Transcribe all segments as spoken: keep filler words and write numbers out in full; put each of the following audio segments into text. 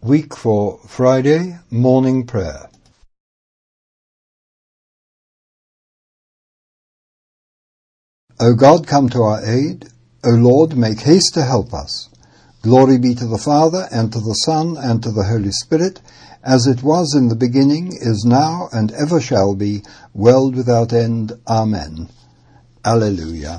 Week for Friday, Morning Prayer. O God, come to our aid. O Lord, make haste to help us. Glory be to the Father, and to the Son, and to the Holy Spirit, as it was in the beginning, is now, and ever shall be, world without end. Amen. Alleluia.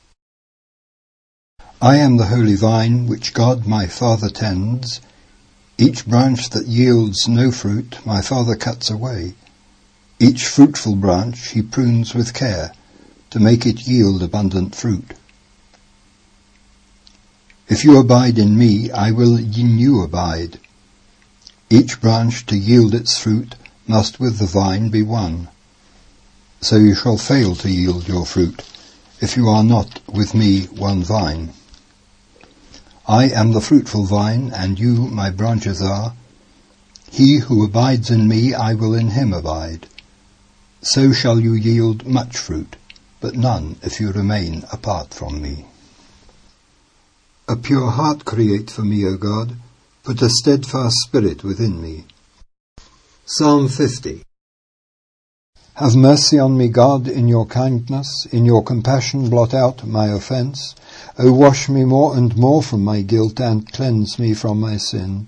I am the holy vine, which God my Father tends. Each branch that yields no fruit, my Father cuts away. Each fruitful branch he prunes with care, to make it yield abundant fruit. If you abide in me, I will in you abide. Each branch to yield its fruit must with the vine be one. So you shall fail to yield your fruit, if you are not with me one vine. I am the fruitful vine, and you my branches are. He who abides in me, I will in him abide. So shall you yield much fruit, but none if you remain apart from me. A pure heart create for me, O God. Put a steadfast spirit within me. Psalm fifty. Have mercy on me, God, in your kindness. In your compassion blot out my offence. O wash me more and more from my guilt, and cleanse me from my sin.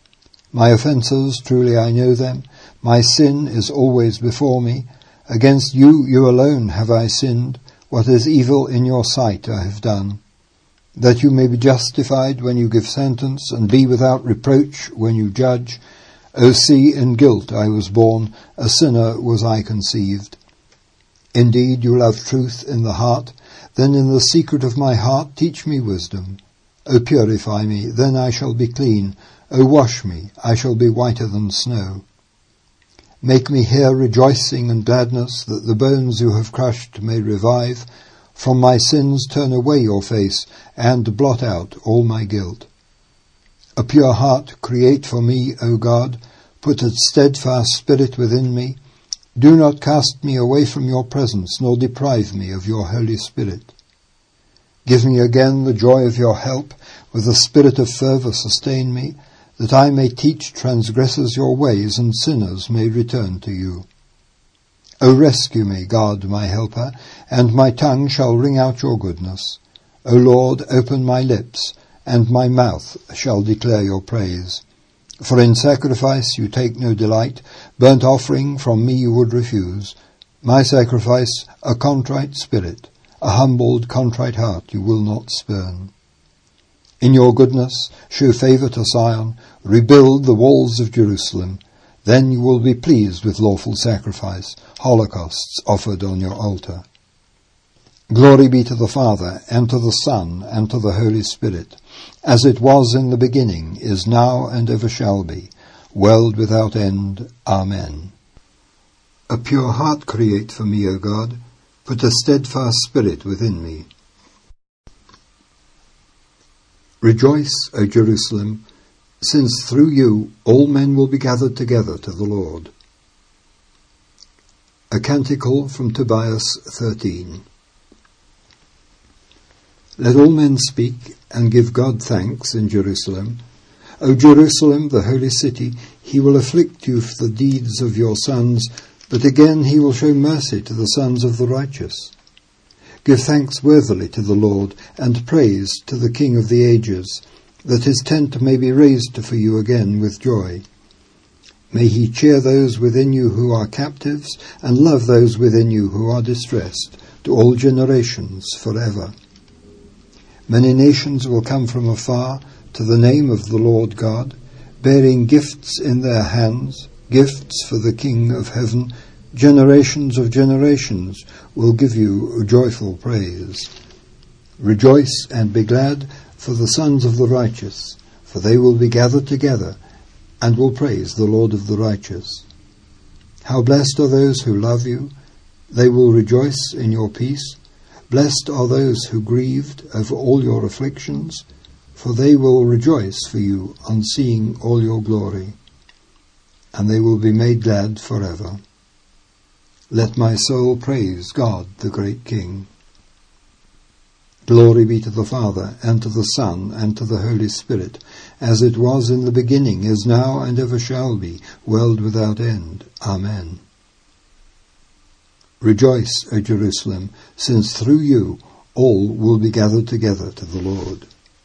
My offences, truly I know them. My sin is always before me. Against you, you alone, have I sinned. What is evil in your sight I have done. That you may be justified when you give sentence, and be without reproach when you judge. O see, in guilt I was born, a sinner was I conceived. Indeed, you love truth in the heart. Then in the secret of my heart teach me wisdom. O purify me, then I shall be clean. O wash me, I shall be whiter than snow. Make me hear rejoicing and gladness, that the bones you have crushed may revive. From my sins turn away your face, and blot out all my guilt. A pure heart create for me, O God. Put a steadfast spirit within me. Do not cast me away from your presence, nor deprive me of your Holy Spirit. Give me again the joy of your help. With a spirit of fervour sustain me, that I may teach transgressors your ways, and sinners may return to you. O rescue me, God, my helper, and my tongue shall ring out your goodness. O Lord, open my lips, and my mouth shall declare your praise. For in sacrifice you take no delight, burnt offering from me you would refuse. My sacrifice, a contrite spirit, a humbled, contrite heart you will not spurn. In your goodness show favour to Zion, rebuild the walls of Jerusalem. Then you will be pleased with lawful sacrifice, holocausts offered on your altar. Glory be to the Father, and to the Son, and to the Holy Spirit, as it was in the beginning, is now, and ever shall be, world without end. Amen. A pure heart create for me, O God. Put a steadfast spirit within me. Rejoice, O Jerusalem, since through you all men will be gathered together to the Lord. A canticle from Tobias thirteen. Let all men speak and give God thanks in Jerusalem. O Jerusalem, the holy city, he will afflict you for the deeds of your sons, but again he will show mercy to the sons of the righteous. Give thanks worthily to the Lord, and praise to the King of the ages, that his tent may be raised for you again with joy. May he cheer those within you who are captives, and love those within you who are distressed, to all generations forever. Many nations will come from afar to the name of the Lord God, bearing gifts in their hands, gifts for the King of heaven. Generations of generations will give you joyful praise. Rejoice and be glad for the sons of the righteous, for they will be gathered together, and will praise the Lord of the righteous. How blessed are those who love you! They will rejoice in your peace. Blessed are those who grieved over all your afflictions, for they will rejoice for you on seeing all your glory, and they will be made glad forever. Let my soul praise God, the great King. Glory be to the Father, and to the Son, and to the Holy Spirit, as it was in the beginning, is now, and ever shall be, world without end. Amen. Rejoice, O Jerusalem, since through you all will be gathered together to the Lord.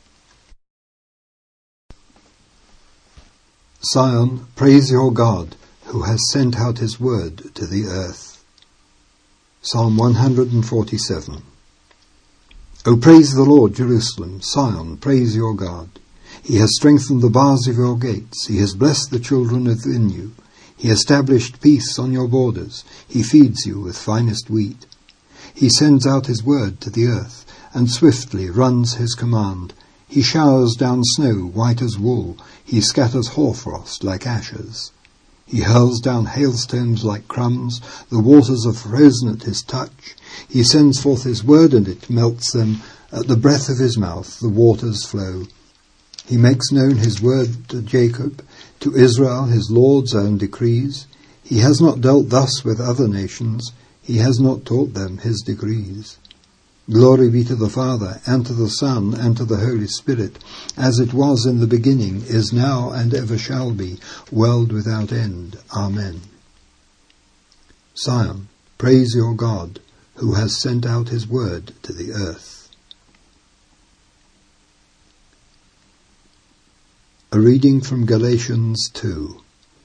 Zion, praise your God, who has sent out his word to the earth. Psalm one hundred forty-seven. O praise the Lord, Jerusalem. Zion, praise your God. He has strengthened the bars of your gates. He has blessed the children within you. He established peace on your borders. He feeds you with finest wheat. He sends out his word to the earth, and swiftly runs his command. He showers down snow white as wool. He scatters hoarfrost like ashes. He hurls down hailstones like crumbs. The waters are frozen at his touch. He sends forth his word, and it melts them. At the breath of his mouth the waters flow. He makes known his word to Jacob, to Israel his Lord's own decrees. He has not dealt thus with other nations. He has not taught them his decrees. Glory be to the Father, and to the Son, and to the Holy Spirit, as it was in the beginning, is now, and ever shall be, world without end. Amen. Zion, praise your God, who has sent out his word to the earth. A reading from Galatians two.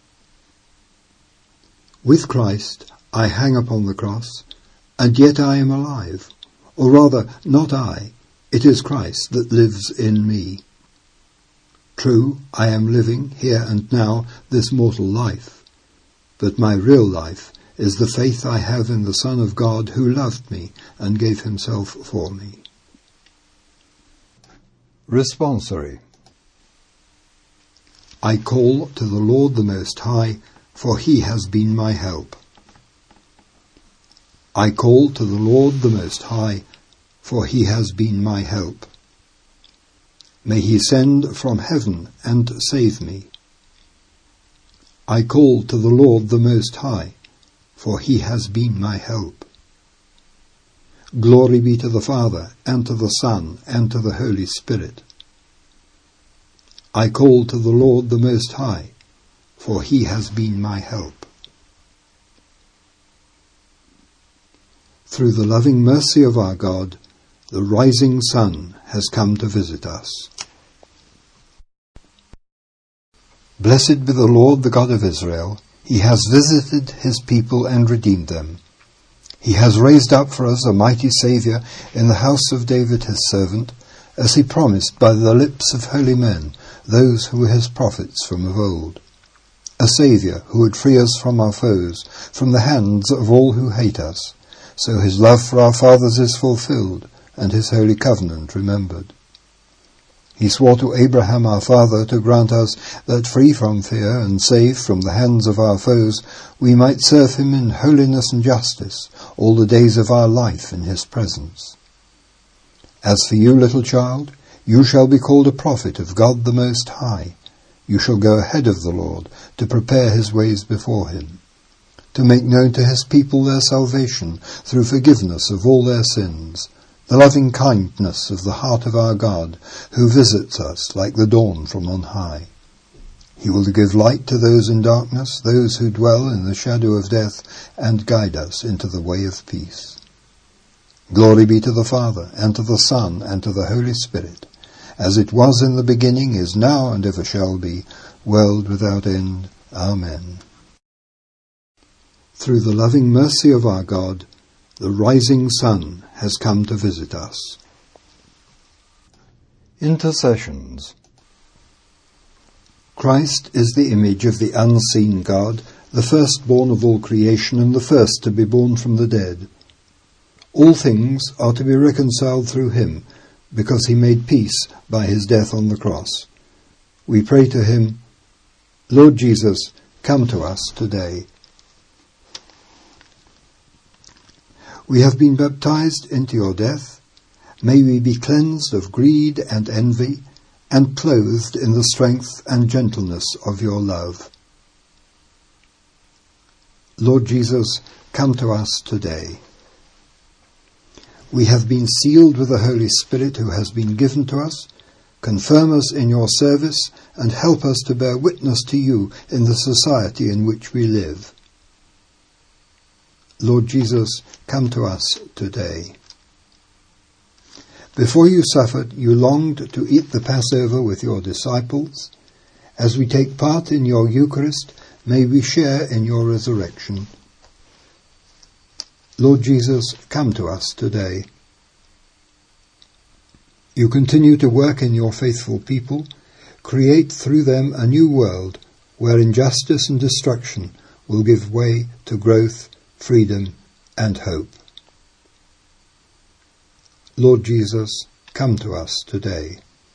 With Christ I hang upon the cross, and yet I am alive. Or rather, not I, it is Christ that lives in me. True, I am living, here and now, this mortal life, but my real life is the faith I have in the Son of God who loved me and gave himself for me. Responsory. I call to the Lord the Most High, for he has been my help. I call to the Lord the Most High, for he has been my help. May he send from heaven and save me. I call to the Lord the Most High, for he has been my help. Glory be to the Father, and to the Son, and to the Holy Spirit. I call to the Lord the Most High, for he has been my help. Through the loving mercy of our God, the rising sun has come to visit us. Blessed be the Lord, the God of Israel. He has visited his people and redeemed them. He has raised up for us a mighty Saviour in the house of David his servant, as he promised by the lips of holy men, those who were his prophets from of old. A Saviour who would free us from our foes, from the hands of all who hate us. So his love for our fathers is fulfilled, and his holy covenant remembered. He swore to Abraham our father to grant us that, free from fear and safe from the hands of our foes, we might serve him in holiness and justice all the days of our life in his presence. As for you, little child, you shall be called a prophet of God the Most High. You shall go ahead of the Lord to prepare his ways before him, to make known to his people their salvation through forgiveness of all their sins, the loving kindness of the heart of our God, who visits us like the dawn from on high. He will give light to those in darkness, those who dwell in the shadow of death, and guide us into the way of peace. Glory be to the Father, and to the Son, and to the Holy Spirit, as it was in the beginning, is now, and ever shall be, world without end. Amen. Through the loving mercy of our God, the rising sun has come to visit us. Intercessions. Christ is the image of the unseen God, the firstborn of all creation, and the first to be born from the dead. All things are to be reconciled through him, because he made peace by his death on the cross. We pray to him, Lord Jesus, come to us today. We have been baptized into your death. May we be cleansed of greed and envy, and clothed in the strength and gentleness of your love. Lord Jesus, come to us today. We have been sealed with the Holy Spirit who has been given to us. Confirm us in your service and help us to bear witness to you in the society in which we live. Lord Jesus, come to us today. Before you suffered, you longed to eat the Passover with your disciples. As we take part in your Eucharist, may we share in your resurrection. Lord Jesus, come to us today. You continue to work in your faithful people. Create through them a new world where injustice and destruction will give way to growth, freedom, and hope. Lord Jesus, come to us today.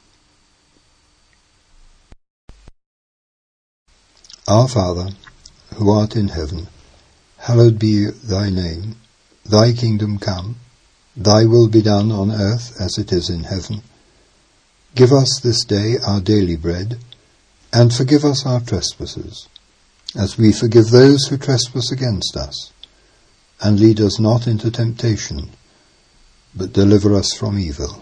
Our Father, who art in heaven, hallowed be thy name. Thy kingdom come, thy will be done on earth as it is in heaven. Give us this day our daily bread, and forgive us our trespasses, as we forgive those who trespass against us. And lead us not into temptation, but deliver us from evil.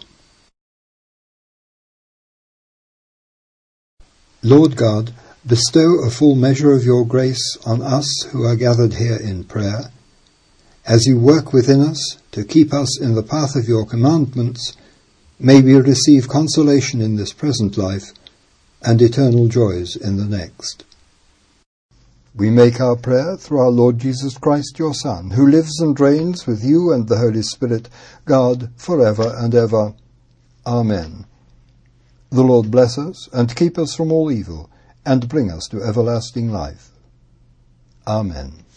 Lord God, bestow a full measure of your grace on us who are gathered here in prayer. As you work within us to keep us in the path of your commandments, may we receive consolation in this present life and eternal joys in the next. We make our prayer through our Lord Jesus Christ, your Son, who lives and reigns with you and the Holy Spirit, God, forever and ever. Amen. The Lord bless us and keep us from all evil, and bring us to everlasting life. Amen.